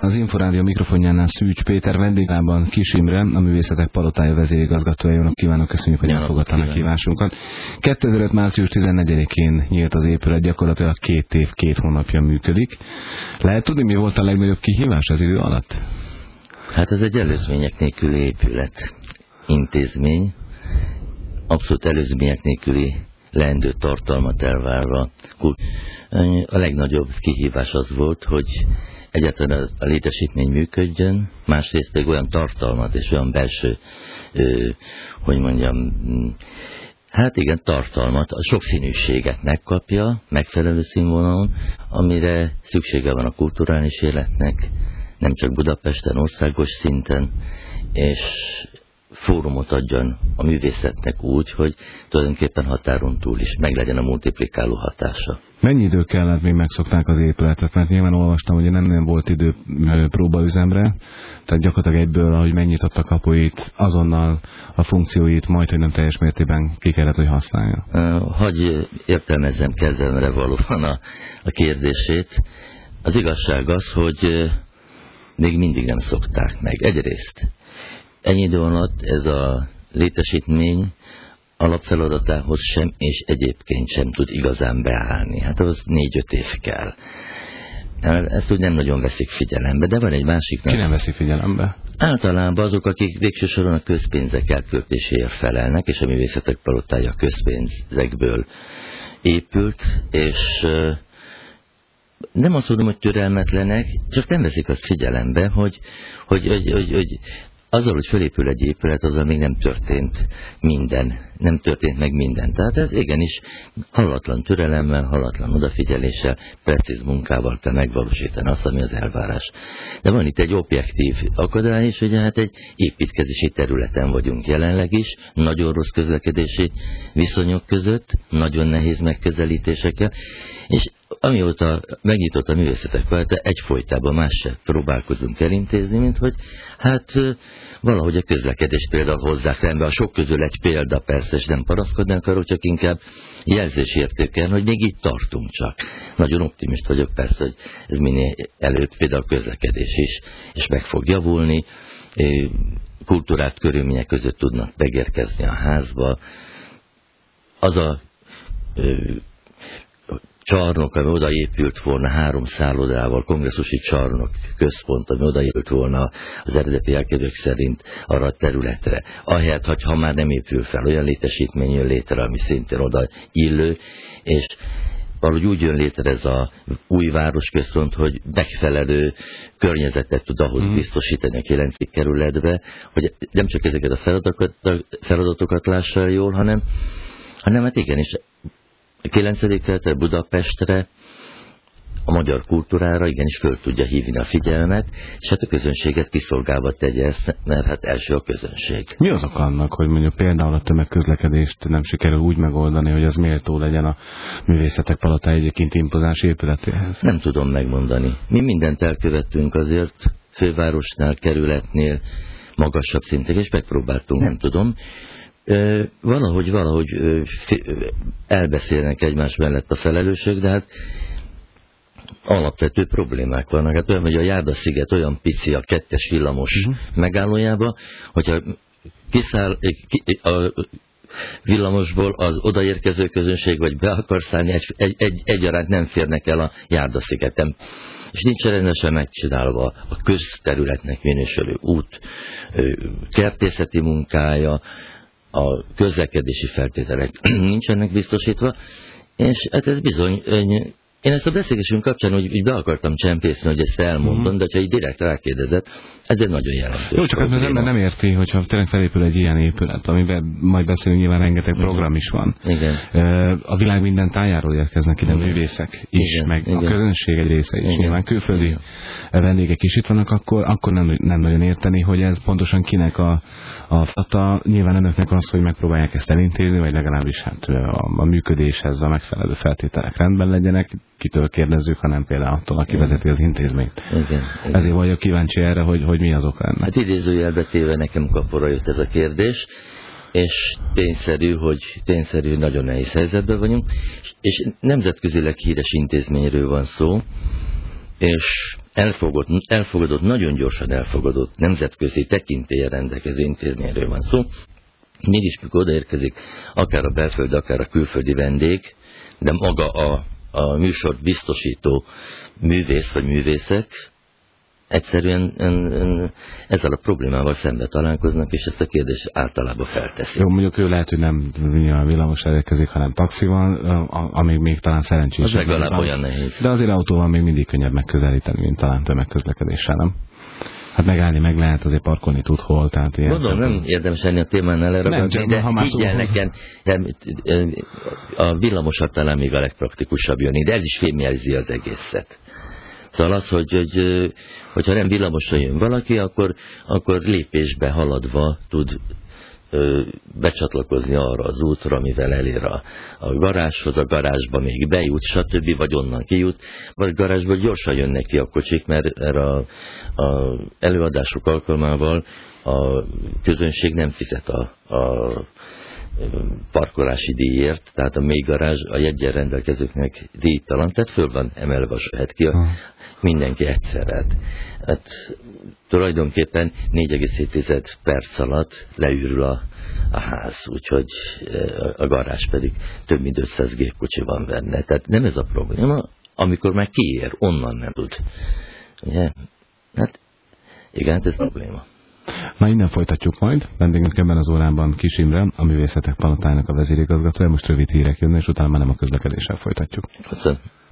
Az Inforádió mikrofonjánál Szűcs Péter, vendégában Kis Imre, a Művészetek Palotája vezérigazgatója. Jónak kívánok, köszönjük, hogy elfogadta a meghívásunkat. 2005. március 14-én nyílt az épület, gyakorlatilag 2 év, 2 hónapja működik. Lehet tudni, mi volt a legnagyobb kihívás az idő alatt? Hát ez egy előzmények nélküli épület, intézmény, abszolút előzmények nélküli leendő tartalmat elvárva. A legnagyobb kihívás az volt, hogy egyáltalán a létesítmény működjön, másrészt pedig olyan tartalmat és olyan belső, tartalmat, a sokszínűséget megkapja, megfelelő színvonalon, amire szüksége van a kulturális életnek, nem csak Budapesten, országos szinten, és fórumot adjon a művészetnek úgy, hogy tulajdonképpen határon túl is meglegyen a multiplikáló hatása. Mennyi idő kellett, még megszokták az épületet? Mert nyilván olvastam, hogy nem volt idő próbaüzemre, tehát gyakorlatilag egyből, ahogy megnyitotta a kapuit, azonnal a funkcióit majdhogy nem teljes mértékben ki kellett, hogy használja. Hagy értelmezzem kezdemre valóban a kérdését. Az igazság az, hogy még mindig nem szokták meg. Egyrészt ennyi idő alatt ez a létesítmény alapfeladatához sem, és egyébként sem tud igazán beállni. Hát az 4-5 év kell. Ezt úgy nem nagyon veszik figyelembe, de van egy másik... Ki nem veszi figyelembe? Általában azok, akik végső soron a közpénzek elköltéséért felelnek, és a Művészetek Palotája közpénzekből épült, és nem azt mondom, hogy türelmetlenek, csak nem veszik azt figyelembe, hogy azzal, hogy felépül egy épület, azzal még nem történt meg minden. Tehát ez igenis hallatlan türelemmel, hallatlan odafigyeléssel, precíz munkával kell megvalósítani azt, ami az elvárás. De van itt egy objektív akadály is, hogy hát egy építkezési területen vagyunk jelenleg is, nagyon rossz közlekedési viszonyok között, nagyon nehéz megközelítésekkel, és amióta megnyitott a Művészetek Palotája, egyfolytában más sem próbálkozunk elintézni, mint hogy hát valahogy a közlekedést például hozzák rendbe. A sok közül egy példa persze, és nem panaszkodnak arról, csak inkább jelzésértéken, hogy még itt tartunk csak. Nagyon optimist vagyok persze, hogy ez minél előbb például a közlekedés is, és meg fog javulni, kultúrát körülmények között tudnak megérkezni a házba. Az a csarnok, ami odaépült volna 3 szállodával, kongresszusi csarnok központ, ami odaépült volna az eredeti elképzelések szerint arra a területre. Ahelyett, ha már nem épül fel, olyan létesítmény jön létre, ami szintén oda illő, és valahogy úgy jön létre ez a új városközpont, hogy megfelelő környezetet tud ahhoz biztosítani a 9. kerületbe, hogy nem csak ezeket a feladatokat lássa jól, hanem hát igenis a 9. kerületre, Budapestre, a magyar kultúrára igenis föl tudja hívni a figyelmet, és hát a közönséget kiszolgálva tegye ezt, mert hát első a közönség. Mi az oka annak, hogy mondjuk például a tömegközlekedést nem sikerül úgy megoldani, hogy az méltó legyen a Művészetek Palotája egyébként impozáns épületéhez? Nem tudom megmondani. Mi mindent elkövettünk azért, fővárosnál, kerületnél, magasabb szinten, és megpróbáltunk, nem tudom. Valahogy elbeszélnek egymás mellett a felelősök, de hát alapvető problémák vannak. Hát olyan, hogy a Járdasziget olyan pici a 2-es villamos megállójába, hogyha kiszáll a villamosból az odaérkező közönség, vagy be akar szállni, egyaránt nem férnek el a Járdaszigeten. És nincs rendesen megcsinálva a közterületnek minősülő út, kertészeti munkája, a közlekedési feltételek nincsenek biztosítva, és hát ez bizony, én ezt a beszélgetésünk kapcsán úgy be akartam csempészni, hogy ezt elmondom, de ha így direkt rákérdezett, ez egy nagyon jelentős. Jó, csak az nem érti, hogyha tényleg felépül egy ilyen épület, amiben majd beszélünk, nyilván rengeteg program is van. Igen. A világ minden tájáról érkeznek ide művészek is, igen, meg igen. A közönség egy része is. Nyilván külföldi vendégek is itt vannak, akkor nem nagyon érteni, hogy ez pontosan kinek a fata. Nyilván önöknek az, hogy megpróbálják ezt elintézni, vagy legalábbis hát a működéshez a megfelelő feltételek rendben legyenek. Kitől kérdezzük, hanem például attól, aki vezeti az intézményt. Igen. Ezért vagyok kíváncsi erre, hogy mi az oka ennek. Hát idézőjelbe téve nekem kapora jött ez a kérdés, és tényszerű, nagyon nehéz helyzetben vagyunk, és nemzetközileg híres intézményről van szó, és elfogadott, nagyon gyorsan elfogadott, nemzetközi tekintéllyel rendelkező intézményről van szó. Mégis, mikor odaérkezik akár a belföldi, akár a külföldi vendég, de maga a műsort biztosító művész vagy művészek egyszerűen ezzel a problémával szembe találkoznak, és ezt a kérdést általában felteszik. Jó, mondjuk ő lehet, hogy nem villamos érkezik, hanem taxival, amíg még talán szerencsés. Az legalább olyan nehéz. De azért autóval még mindig könnyebb megközelíteni, mint talán tömegközlekedéssel, nem? Hát megállni meg lehet, azért parkolni tud hol, tehát ilyen. Gondolom, nem érdemes enni a témánál elragadni, de higgyel nekem, a villamosat talán még a legpraktikusabb jönni, de ez is fémjelzi az egészet. Szóval az, hogyha nem villamosra jön valaki, akkor lépésbe haladva tud becsatlakozni arra az útra, amivel elér a garázshoz, a garázsba még bejut, stb., vagy onnan kijut, vagy garázsból gyorsan jönnek ki a kocsik, mert erre a előadások alkalmával a közönség nem fizet a parkolási díjért, tehát a mély garázs a jeggyel rendelkezőknek díjtalan, tehát föl van emelve a söhet ki, mindenki egyszerre. Hát tulajdonképpen 4,7 perc alatt leürül a ház, úgyhogy a garázs pedig több mint 500 gépkocsi van benne. Tehát nem ez a probléma, amikor már kiér, onnan nem tud. Ugye? Hát igen, hát ez probléma. Na, innen folytatjuk majd. Vendégünk ebben az órában Kiss Imre, a Művészetek Palotájának a vezérigazgatója. Most rövid hírek jönnek, és utána már nem a közlekedéssel folytatjuk. Köszönöm.